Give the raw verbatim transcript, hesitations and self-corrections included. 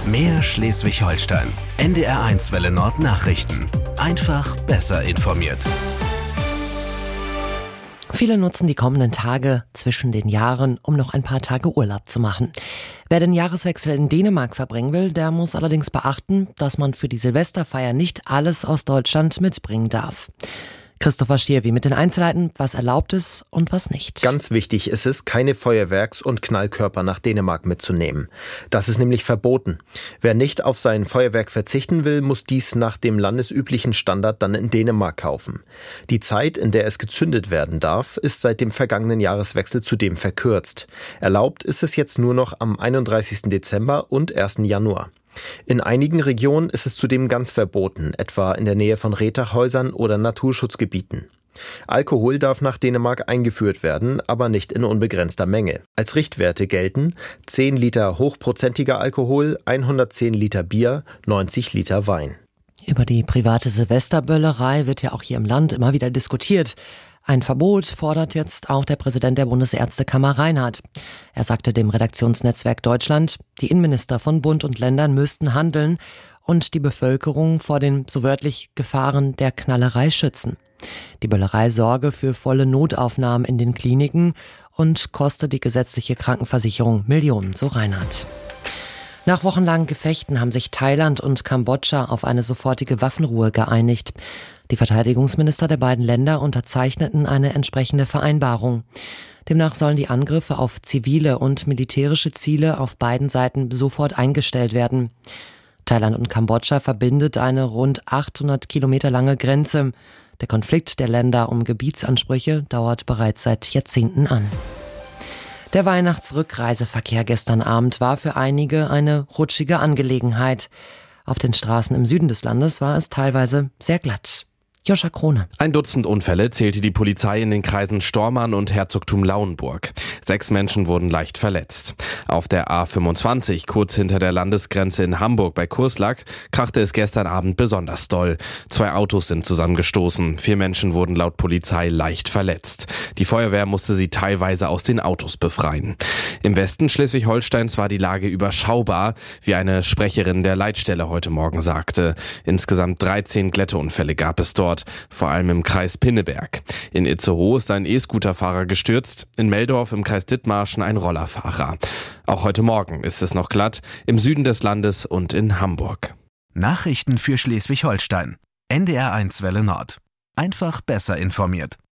Mehr Schleswig-Holstein. N D R eins Welle Nord Nachrichten. Einfach besser informiert. Viele nutzen die kommenden Tage zwischen den Jahren, um noch ein paar Tage Urlaub zu machen. Wer den Jahreswechsel in Dänemark verbringen will, der muss allerdings beachten, dass man für die Silvesterfeier nicht alles aus Deutschland mitbringen darf. Christopher Stierwi mit den Einzelheiten, was erlaubt ist und was nicht. Ganz wichtig ist es, keine Feuerwerks- und Knallkörper nach Dänemark mitzunehmen. Das ist nämlich verboten. Wer nicht auf sein Feuerwerk verzichten will, muss dies nach dem landesüblichen Standard dann in Dänemark kaufen. Die Zeit, in der es gezündet werden darf, ist seit dem vergangenen Jahreswechsel zudem verkürzt. Erlaubt ist es jetzt nur noch am einunddreißigsten Dezember und ersten Januar. In einigen Regionen ist es zudem ganz verboten, etwa in der Nähe von Rehtachhäusern oder Naturschutzgebieten. Alkohol darf nach Dänemark eingeführt werden, aber nicht in unbegrenzter Menge. Als Richtwerte gelten zehn Liter hochprozentiger Alkohol, hundertzehn Liter Bier, neunzig Liter Wein. Über die private Silvesterböllerei wird ja auch hier im Land immer wieder diskutiert. Ein Verbot fordert jetzt auch der Präsident der Bundesärztekammer Reinhardt. Er sagte dem Redaktionsnetzwerk Deutschland, die Innenminister von Bund und Ländern müssten handeln und die Bevölkerung vor den, so wörtlich, Gefahren der Knallerei schützen. Die Böllerei sorge für volle Notaufnahmen in den Kliniken und koste die gesetzliche Krankenversicherung Millionen, so Reinhardt. Nach wochenlangen Gefechten haben sich Thailand und Kambodscha auf eine sofortige Waffenruhe geeinigt. Die Verteidigungsminister der beiden Länder unterzeichneten eine entsprechende Vereinbarung. Demnach sollen die Angriffe auf zivile und militärische Ziele auf beiden Seiten sofort eingestellt werden. Thailand und Kambodscha verbindet eine rund achthundert Kilometer lange Grenze. Der Konflikt der Länder um Gebietsansprüche dauert bereits seit Jahrzehnten an. Der Weihnachtsrückreiseverkehr gestern Abend war für einige eine rutschige Angelegenheit. Auf den Straßen im Süden des Landes war es teilweise sehr glatt. Joscha Krone. Ein Dutzend Unfälle zählte die Polizei in den Kreisen Stormarn und Herzogtum Lauenburg. Sechs Menschen wurden leicht verletzt. Auf der A fünfundzwanzig, kurz hinter der Landesgrenze in Hamburg bei Kurslack, krachte es gestern Abend besonders doll. Zwei Autos sind zusammengestoßen. Vier Menschen wurden laut Polizei leicht verletzt. Die Feuerwehr musste sie teilweise aus den Autos befreien. Im Westen Schleswig-Holsteins war die Lage überschaubar, wie eine Sprecherin der Leitstelle heute Morgen sagte. Insgesamt dreizehn Glätteunfälle gab es dort. Vor allem im Kreis Pinneberg. In Itzehoe ist ein E-Scooter-Fahrer gestürzt, in Meldorf im Kreis Dithmarschen ein Rollerfahrer. Auch heute Morgen ist es noch glatt, im Süden des Landes und in Hamburg. Nachrichten für Schleswig-Holstein. N D R eins Welle Nord. Einfach besser informiert.